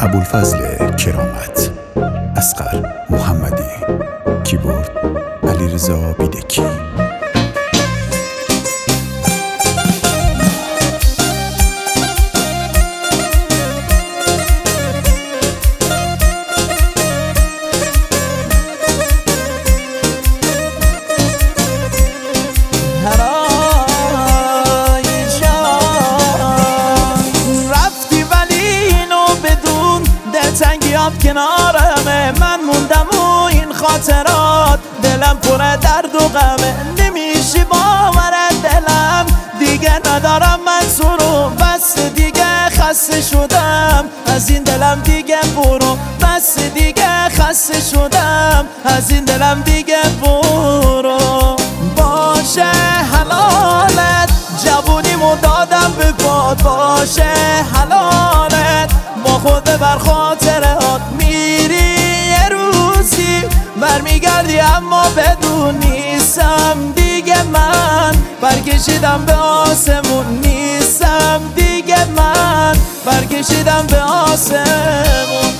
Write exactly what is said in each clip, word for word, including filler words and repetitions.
ابوالفضل کرامت، اصغر محمدی، کیبورد علیرضا بیدکی. کنارمه من موندم و این خاطرات دلم پر درد و غمه، نمیشه باورت دلم دیگه ندارم منظور و بس دیگه خسته شدم از این دلم دیگه برو، بس دیگه خسته شدم از این دلم دیگه برو. باشه حلالت جوونیمو دادم به باد، باشه حلالت با خود بر خاطرات میری یه روزی برمیگردی اما بدون نیستم دیگه من، برکشیدم به آسمون نیستم دیگه من، برکشیدم به آسمون.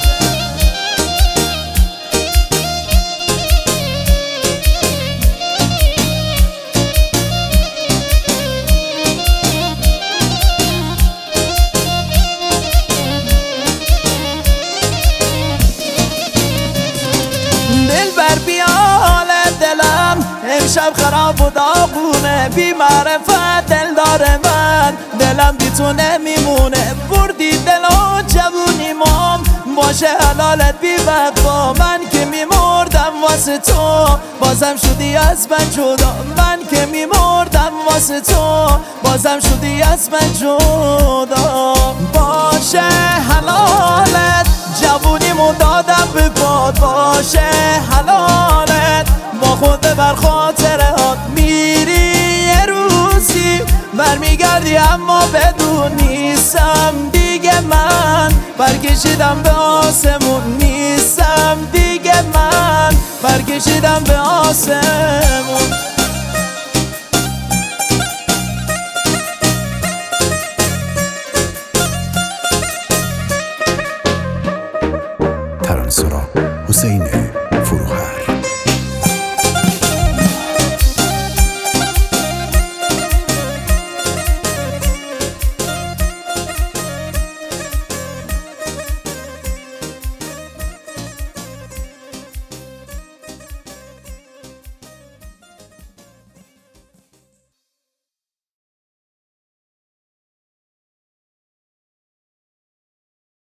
دلبر بیال دلم امشب خراب و داغونه، بی معرفت دل داره من دلم بی تو نمیمونه، بردی دل و جوونیمام باشه حلالت بی وفا، من که میمردم واسه تو بازم شدی از من جدا، من که میمردم واسه تو بازم شدی از من جدا. باشه حلالت جوونیمو دادم به باد، باشه حلالت با خود بر خاطرات میری یه روزی برمیگردی اما بدون نیستم دیگه من، برکشیدم به آسمون نیستم دیگه من، برکشیدم به آسمون.